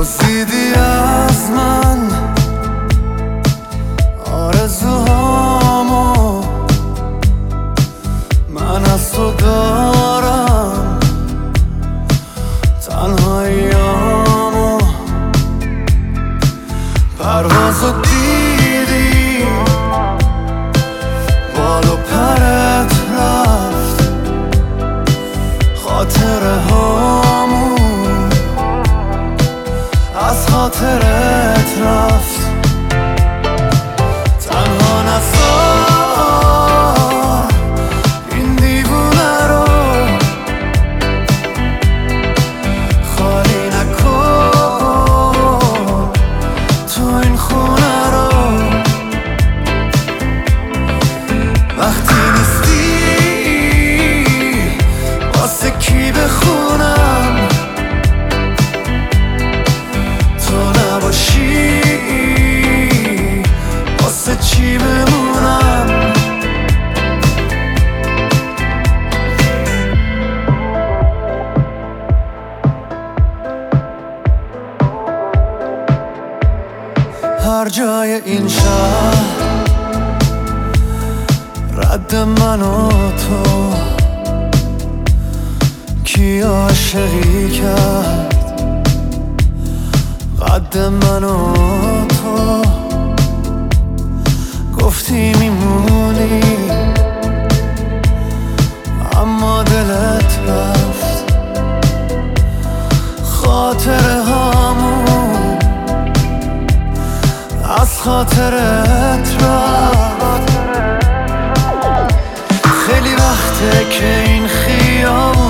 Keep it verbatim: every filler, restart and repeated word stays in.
دزدیدی از من آرزوهامو، من از تو دارم تنهاییامو. پروازو دیدی بال و پرت رفت، خاطره هامون از خاطرت رفت. تنها نذار این دیوونه رو، خالی نکن تو این خونه رو. وقتی نیستی واسه کی بخونم، تو نباشی واسه چی بمونم. هر جای این شهر رد من و تو، کی عاشقی کرد قد من و تو. گفتی میمونی اما دلت رفت، خاطره هامون از خاطرت رفت. خیلی وقته که این خیابون